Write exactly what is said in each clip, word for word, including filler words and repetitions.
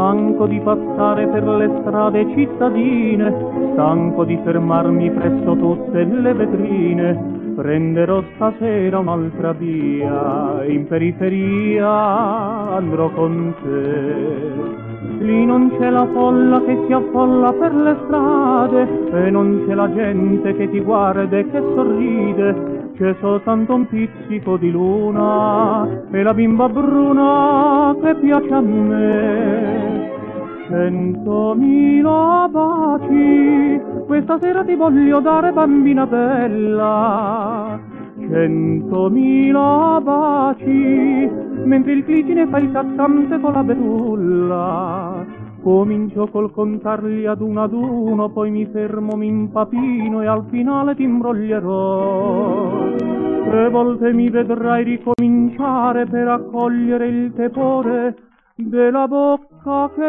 stanco di passare per le strade cittadine, stanco di fermarmi presso tutte le vetrine. Prenderò stasera un'altra via, in periferia andrò con te. Lì non c'è la folla che si affolla per le strade e non c'è la gente che ti guarda e che sorride. C'è soltanto un pizzico di luna e la bimba bruna che piace a me. Centomila baci questa sera ti voglio dare, bambina bella. Centomila baci mentre il clicine fa il cascante con la betulla. Comincio col contarli ad uno ad uno, poi mi fermo, mi impapino e al finale ti imbroglierò. Tre volte mi vedrai ricominciare per accogliere il tepore della bocca che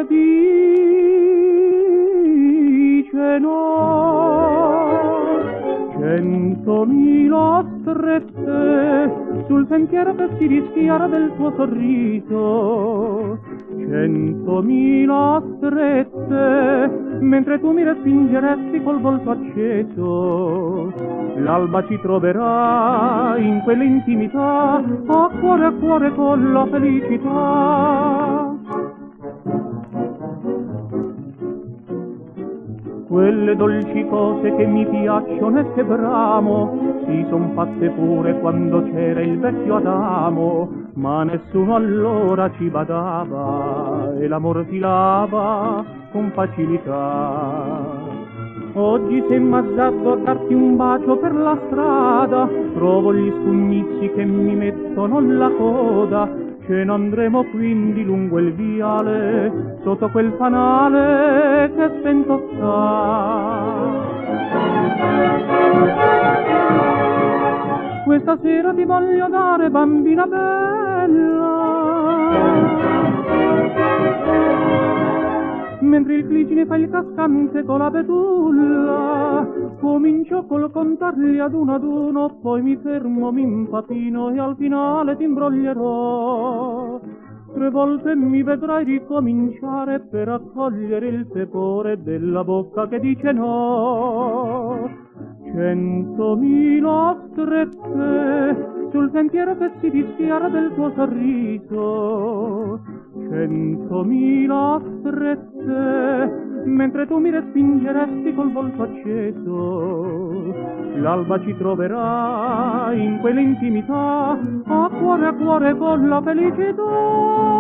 dice no. Centomila strette sul sentiero che si rischiara del tuo sorriso. Centomila strette mentre tu mi respingeresti col volto acceso. L'alba ci troverà in quell'intimità, a cuore a cuore con la felicità. Quelle dolci cose che mi piacciono e che bramo si son fatte pure quando c'era il vecchio Adamo, ma nessuno allora ci badava e l'amor filava con facilità. Oggi se m'azzardo a darti un bacio per la strada, trovo gli spugnizi che mi mettono la coda. Ce ne andremo quindi lungo il viale, sotto quel fanale che spento sta. Questa sera ti voglio dare, bambina bella, mentre il clicine fa il cascante con la betulla. Comincio col contarli ad uno ad uno, poi mi fermo, mi impapino e al finale ti imbroglierò. Tre volte mi vedrai ricominciare per accogliere il tepore della bocca che dice no. Centomila strette sul sentiero che si rischiara del tuo sorriso. Centomila strette mentre tu mi respingeresti col volto acceso. L'alba ci troverà in quell'intimità, a cuore a cuore con la felicità.